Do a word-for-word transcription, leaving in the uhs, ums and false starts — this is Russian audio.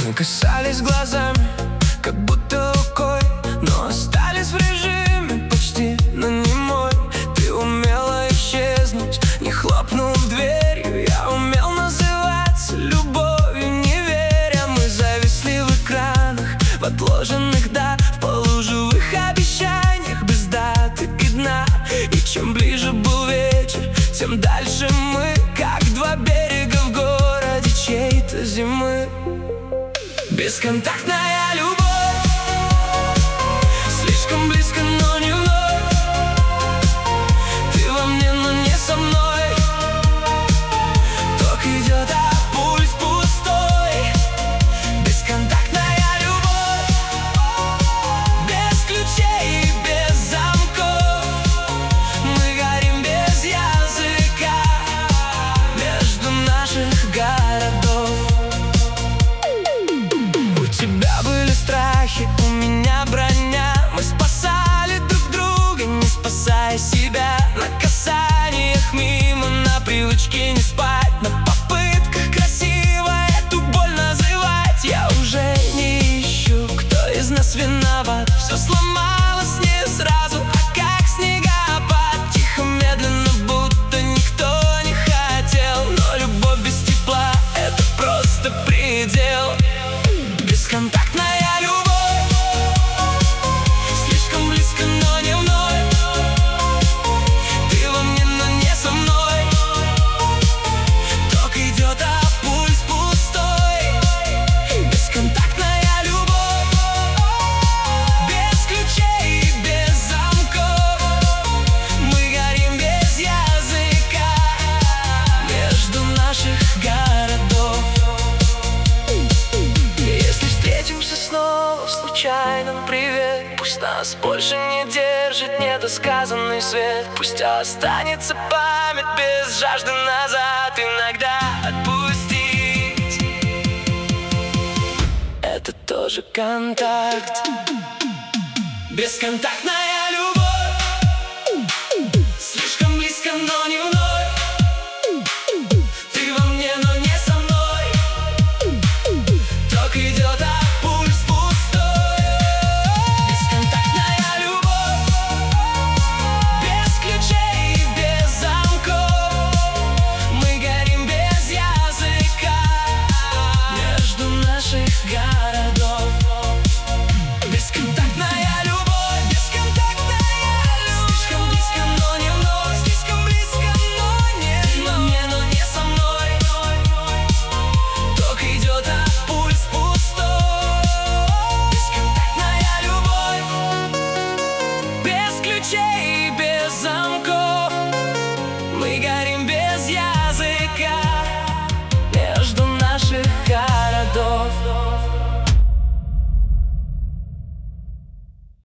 Мы касались глазами, как будто рукой, но остались в режиме почти, но не мой. Ты умела исчезнуть, не хлопнув дверью. Я умел называться любовью, не веря. Мы зависли в экранах, в отложенных, да, в полуживых обещаниях, без даты и дна. И чем ближе был вечер, тем дальше мы, как два берега в городе чьей-то зимы. Бесконтактная любовь, слишком близко, но не вновь. Ты во мне, но не со мной. Ток идет, а пульс пустой. Бесконтактная любовь, без ключей и без замков. Мы горим без языка между наших городов. У тебя были страхи, у меня броня. Мы спасали друг друга, не спасая себя. На касаниях мимо, на привычке не спать, на попытках красиво эту боль называть. Я уже не ищу, кто из нас виноват. Все сломалось не сразу, а как снегопад. Тихо, медленно, будто никто не хотел. Но любовь без тепла — это просто предел. Бесконтактная любовь, слишком близко, но не вновь. Ты во мне, но не со мной. Ток идет, а пульс пустой. Бесконтактная любовь, без ключей и без замков. Мы горим без языка между наших городов. Если встретимся снова в случайном, привет. Пусть нас больше не держит недосказанный свет. Пусть останется память без жажды назад. Иногда отпустить — это тоже контакт. Бесконтактная любовь, слишком близко, но не вновь. Ты во мне, но не со мной. Ток идет, а пульс пустой. Бесконтактная любовь, без ключей и без замков. Мы горим без языка между наших городов. Бесконтактная любовь, бесконтактная любовь. Слишком близко, но не вновь. Слишком близко, но не вновь. Не, но не со мной. Ток идет, а пульс пустой. Бесконтактная любовь, без ключей и без замков. Мы горим без языка